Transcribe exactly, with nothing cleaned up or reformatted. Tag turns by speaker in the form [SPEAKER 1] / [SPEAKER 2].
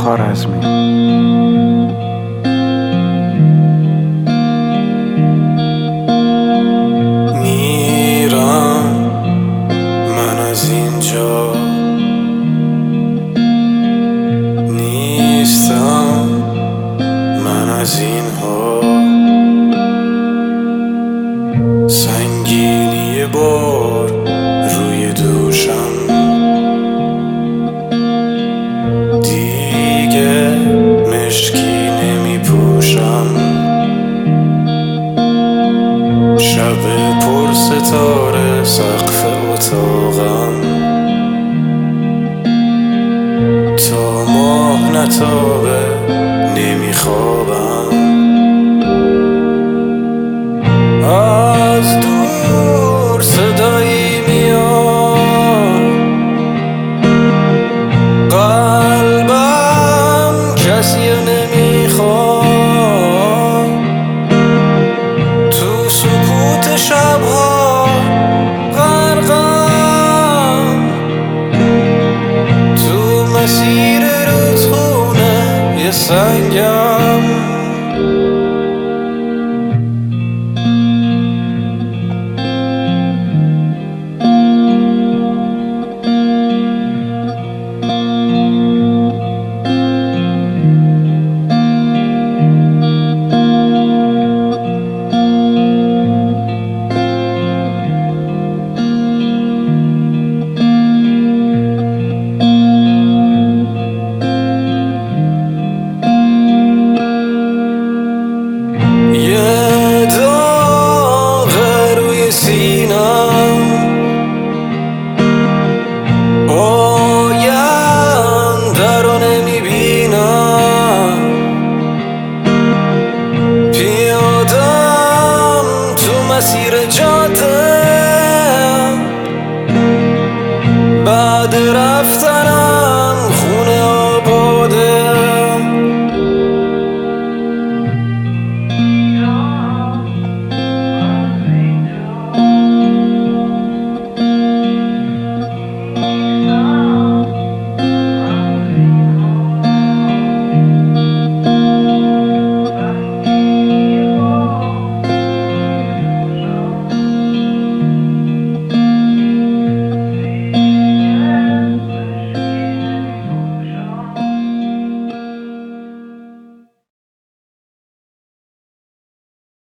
[SPEAKER 1] خوارزمی.
[SPEAKER 2] میرم من از اینجا، نیستم من از اینها. سنگینی بار روی دوشم، دیگه مشکی نمی پوشم. شب پر ستاره سقف اتاقم، تا ماه نتابه نمی خوابم. از دور صدایی میاد، قلبم کسی نمیخواد. تو سکوت شبها غرقم، تو مسیر رودخونه یه سنگم. یه داغ روی سینم، آینده رو نمیبینم. پیادم تو مسیر جا